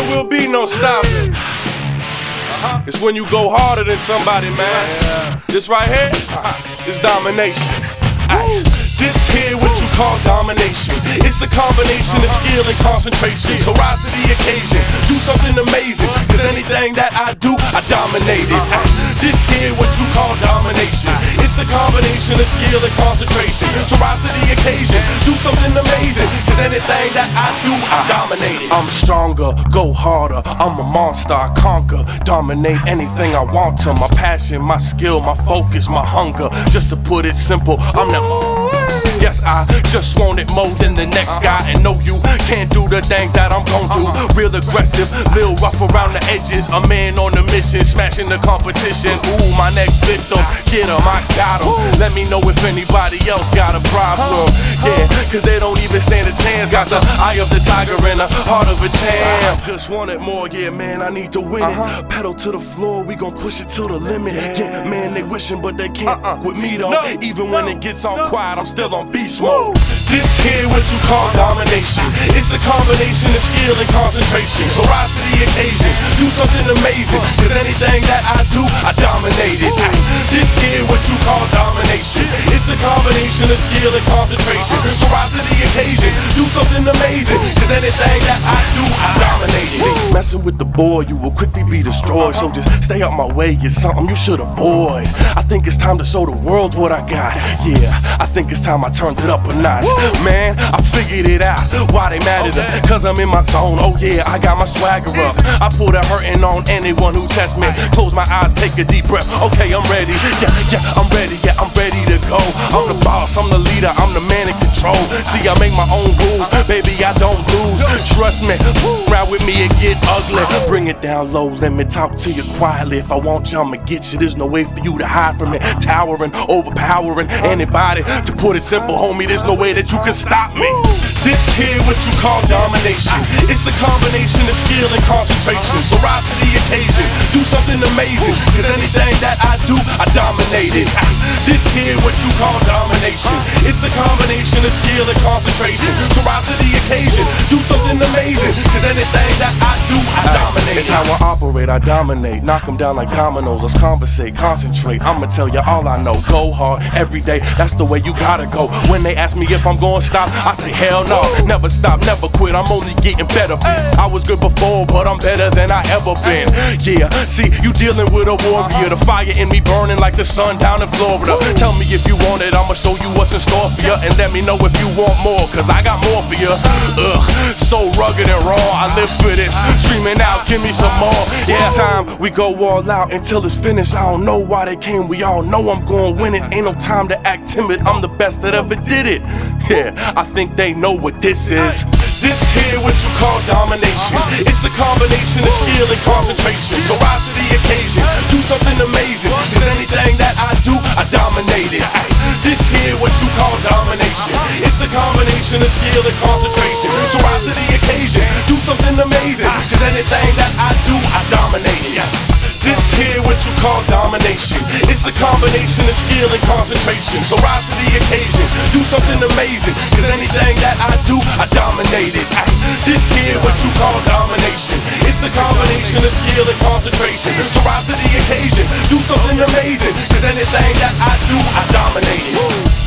will be no stopping. It's when you go harder than somebody, man. This right here is domination. This here what you call domination. It's a combination of skill and concentration. So rise to the occasion, do something amazing. Cause anything that I do, I dominate it. This here what you call domination. It's a combination of skill and concentration. So rise to the occasion, do something amazing. Cause anything that I do, I dominate it. I'm stronger, go harder, I'm a monster, I conquer. Dominate anything I want to. My passion, my skill, my focus, my hunger. Just to put it simple, I'm the yes, I just want it more than the next guy. And no, you can't do the things that I'm gon' do. Real aggressive, little rough around the edges. A man on a mission, smashing the competition. Ooh, my next victim, get him, I got him. Let me know if anybody else got a problem. Yeah, cause they don't even stand a chance. Got the eye of the tiger and the heart of a champ. Just want it more, yeah, man, I need to win it. Pedal to the floor, we gon' push it to the limit. Yeah, man, they wishing, but they can't with me though. Even when it gets all quiet, I'm still on beast mode. This here what you call domination. It's a combination of skill and concentration. So rise to the occasion, do something amazing. Cause anything that I do, I dominate it. This here what you call domination. It's a combination of skill and concentration. So rise to the occasion, do something amazing. Cause anything that I do, I dominate it. See, messing with the boy, you will quickly be destroyed. So just stay out my way, it's something you should avoid. I think it's time to show the world what I got. Yeah, I think it's time I turned it up a notch. Man, I figured it out, why they mad at us. Cause I'm in my zone, oh yeah, I got my swagger up. I pull the hurting on anyone who tests me. Close my eyes, take a deep breath. Okay, I'm ready, I'm ready, I'm ready to go. I'm the boss, I'm the leader, I'm the man in control. See, I make my own rules, baby, I don't lose. Trust me, ride with me, it get ugly. Bring it down low, let me talk to you quietly. If I want you, I'ma get you, there's no way for you to hide from it. Towering, overpowering anybody. To put it simple, homie, there's no way that you can stop me. This here what you call domination. It's a combination of skill and concentration. So rise to the occasion, do something amazing. Cause anything that I do, I dominate it. This here what you call domination. It's a combination of skill and concentration. So rise to the occasion, do something amazing. Cause anything that I do, I dominate. It's how I operate, I dominate. Knock them down like dominoes, let's conversate, concentrate. I'ma tell you all I know. Go hard every day, that's the way you gotta go. When they ask me if I'm gonna stop, I say hell no. Never stop, never quit, I'm only getting better. I was good before, but I'm better than I ever been. Yeah, see, you dealing with a warrior. The fire in me burning like the sun down in Florida. Tell me if you want it, I'ma show you what's in store for you. And let me know if you want more, cause I got more for you. So rugged and raw, I live for this. Screaming out, give me some more. Yeah, time we go all out until it's finished. I don't know why they came, we all know I'm gonna win it. Ain't no time to act timid, I'm the best that ever did it. Yeah, I think they know what this is. This here what you call domination. It's a combination of skill and concentration. So rise to the occasion, do something amazing. Cause anything that I do, I dominate it. This here what you call domination. It's a combination of skill and concentration. So rise to the occasion, do something amazing. Cause anything that I do, I dominate it. This here what you call domination. It's a combination of skill and concentration. So rise to the occasion, do something amazing. Cause anything that I do, I dominate it. This here what you call domination. It's a combination of skill and concentration. So rise to the occasion, do something amazing. Cause anything that I do, I dominate it.